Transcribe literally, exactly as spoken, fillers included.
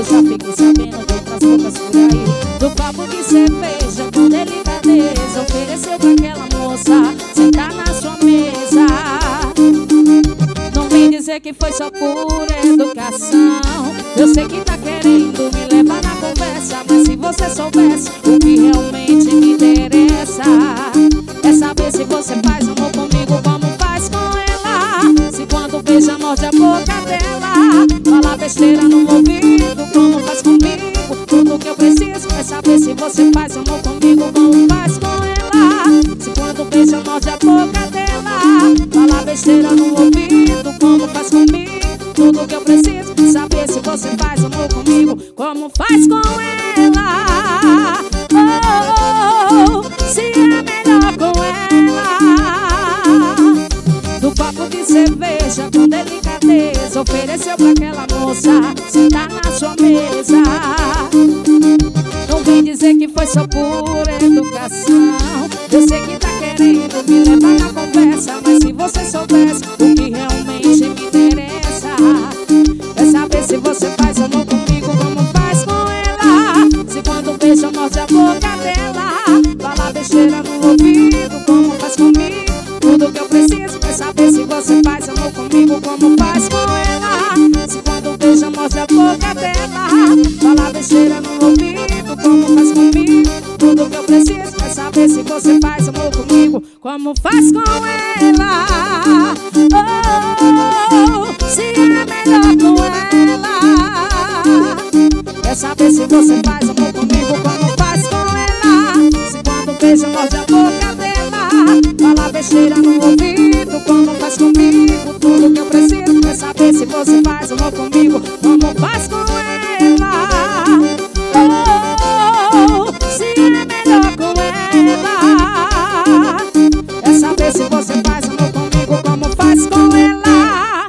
eu já fiquei sabendo de outras bocas por aí. Do papo de cerveja com delicadeza ofereceu pra aquela moça sentar na sua mesa. Não vem dizer que foi só por educação. Eu sei que tá querendo me levar na conversa, mas se você soubesse o que realmente me interessa é saber se você faz amor comigo como faz com ela. Se quando beija morde a boca dela, fala besteira no ouvido como faz comigo. Tudo que eu preciso é saber se você faz amor comigo como faz com ela. Se quando beija morde a boca dela, fala besteira no ouvido como faz comigo. Tudo que eu preciso é saber se você faz amor comigo como faz com ela. Oh, oh, oh, se é melhor com ela. Do papo de cerveja com delicadeza ofereceu pra aquela moça sentar na sua mesa. Não vem dizer que foi só por educação. Eu sei que tá querendo me levar na conversa, mas se você soubesse o que realmente me interessa é saber se você faz amor comigo como faz com ela. Se quando beija morde a boca dela, fala besteira no ouvido como faz comigo. Tudo que eu preciso é saber se você faz amor comigo como faz com ela. Se quando beija morde a boca dela, fala besteira no ouvido como faz comigo. Tudo que eu preciso é saber se você faz amor comigo como faz com ela. Oh, oh, oh, se é melhor com ela é saber se você faz amor comigo como faz com ela. Se quando beija morde a boca dela, fala besteira no ouvido como faz comigo. Tudo que eu preciso é saber se você faz amor comigo como faz com ela.